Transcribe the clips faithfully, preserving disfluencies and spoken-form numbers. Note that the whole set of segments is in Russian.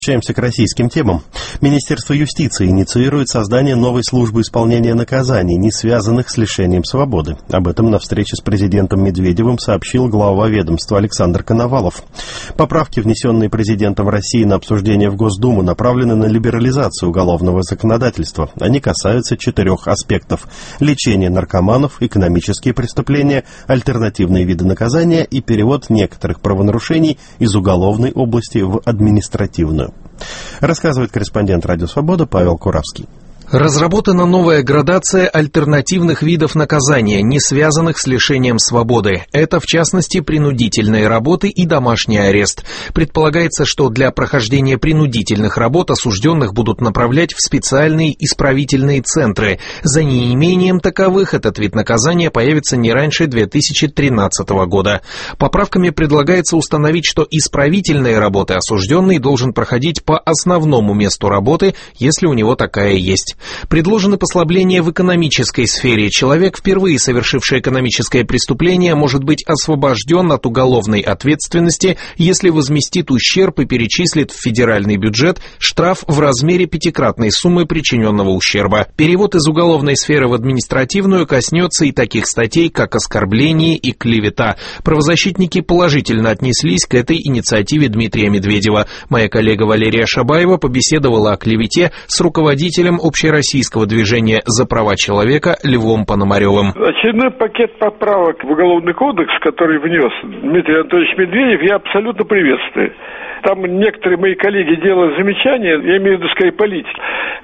Возвращаемся к российским темам. Министерство юстиции инициирует создание новой службы исполнения наказаний, не связанных с лишением свободы. Об этом на встрече с президентом Медведевым сообщил глава ведомства Александр Коновалов. Поправки, внесенные президентом России на обсуждение в Госдуму, направлены на либерализацию уголовного законодательства. Они касаются четырех аспектов: лечение наркоманов, экономические преступления, альтернативные виды наказания и перевод некоторых правонарушений из уголовной области в административную. Рассказывает корреспондент «Радио Свобода» Павел Куравский. Разработана новая градация альтернативных видов наказания, не связанных с лишением свободы. Это, в частности, принудительные работы и домашний арест. Предполагается, что для прохождения принудительных работ осужденных будут направлять в специальные исправительные центры. За неимением таковых этот вид наказания появится не раньше две тысячи тринадцатого года. Поправками предлагается установить, что исправительные работы осужденный должен проходить по основному месту работы, если у него такая есть. Предложены послабления в экономической сфере. Человек, впервые совершивший экономическое преступление, может быть освобожден от уголовной ответственности, если возместит ущерб и перечислит в федеральный бюджет штраф в размере пятикратной суммы причиненного ущерба. Перевод из уголовной сферы в административную коснется и таких статей, как оскорбление и клевета. Правозащитники положительно отнеслись к этой инициативе Дмитрия Медведева. Моя коллега Валерия Шабаева побеседовала о клевете с руководителем общей российского движения «За права человека» Львом Пономаревым. Очередной пакет поправок в Уголовный кодекс, который внес Дмитрий Анатольевич Медведев, я абсолютно приветствую. Там некоторые мои коллеги делают замечания, я имею в виду, скорее, политики.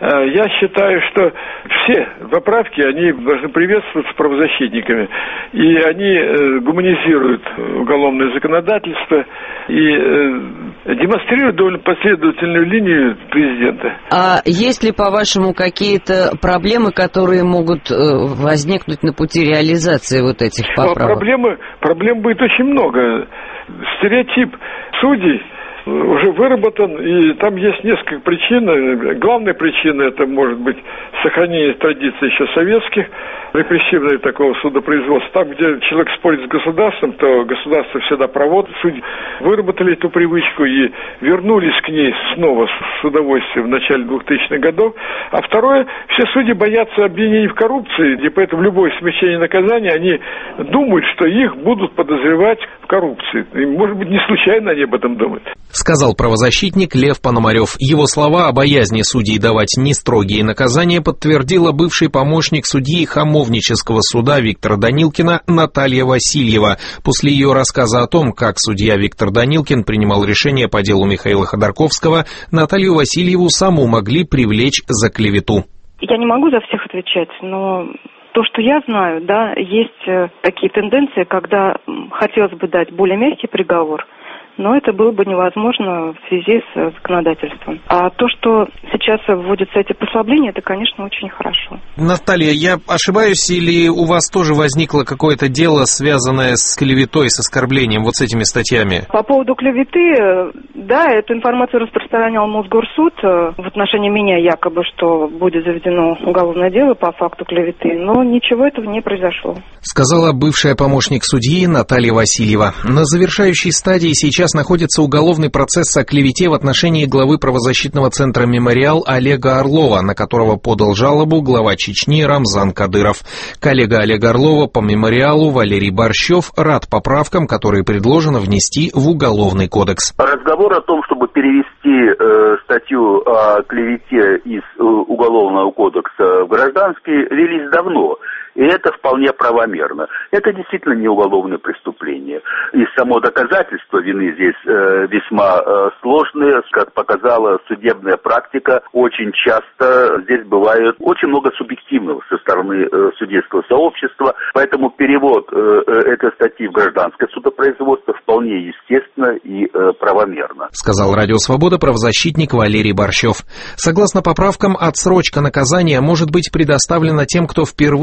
Я считаю, что все поправки, они должны приветствоваться правозащитниками. И они гуманизируют уголовное законодательство и демонстрируют довольно последовательную линию президента. А есть ли, по-вашему, какие-то проблемы, которые могут возникнуть на пути реализации вот этих поправок? Проблемы, проблем будет очень много. Стереотип судей уже выработан, и там есть несколько причин. Главная причина — это, может быть, сохранение традиций еще советских, репрессивного такого судопроизводства. Там, где человек спорит с государством, то государство всегда проводит. Судьи выработали эту привычку и вернулись к ней снова с удовольствием в начале двухтысячных годов. А второе, все судьи боятся обвинений в коррупции, и поэтому любое смягчение наказания, они думают, что их будут подозревать в коррупции. И, может быть, не случайно они об этом думают. Сказал правозащитник Лев Пономарев. Его слова о боязни судей давать нестрогие наказания подтвердила бывший помощник судьи Хамовнического суда Виктора Данилкина Наталья Васильева. После ее рассказа о том, как судья Виктор Данилкин принимал решение по делу Михаила Ходорковского, Наталью Васильеву саму могли привлечь за клевету. Я не могу за всех отвечать, но то, что я знаю, да, есть такие тенденции, когда хотелось бы дать более мягкий приговор, но это было бы невозможно в связи с законодательством. А то, что сейчас вводятся эти послабления, это, конечно, очень хорошо. Наталья, я ошибаюсь, или у вас тоже возникло какое-то дело, связанное с клеветой, с оскорблением, вот с этими статьями? По поводу клеветы, да, эту информацию распространял Мосгорсуд в отношении меня, якобы, что будет заведено уголовное дело по факту клеветы, но ничего этого не произошло. Сказала бывшая помощник судьи Наталья Васильева. На завершающей стадии сейчас находится уголовный процесс о клевете в отношении главы правозащитного центра «Мемориал» Олега Орлова, на которого подал жалобу глава Чечни Рамзан Кадыров. Коллега Олега Орлова по «Мемориалу» Валерий Борщев рад поправкам, которые предложено внести в Уголовный кодекс. Разговор о том, чтобы перевести э, статью о клевете из э, Уголовного кодекса в Гражданский, велись давно. И это вполне правомерно. Это действительно не уголовное преступление. И само доказательство вины здесь э, весьма э, сложное. Как показала судебная практика, очень часто здесь бывает очень много субъективного со стороны э, судейского сообщества. Поэтому перевод э, этой статьи в гражданское судопроизводство вполне естественно и э, правомерно. Сказал Радио Свобода правозащитник Валерий Борщев. Согласно поправкам, отсрочка наказания может быть предоставлена тем, кто впервые совершил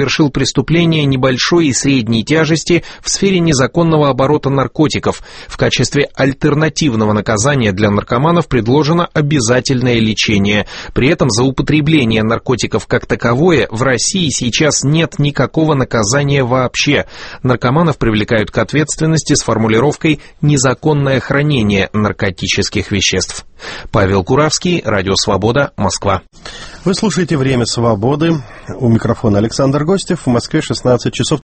совершил преступление небольшой и средней тяжести в сфере незаконного оборота наркотиков. В качестве альтернативного наказания для наркоманов предложено обязательное лечение. При этом за употребление наркотиков как таковое в России сейчас нет никакого наказания вообще. Наркоманов привлекают к ответственности с формулировкой «незаконное хранение наркотических веществ». Павел Куравский, Радио Свобода, Москва. Вы слушаете «Время свободы». У микрофона Александр Гостев. В Москве шестнадцать часов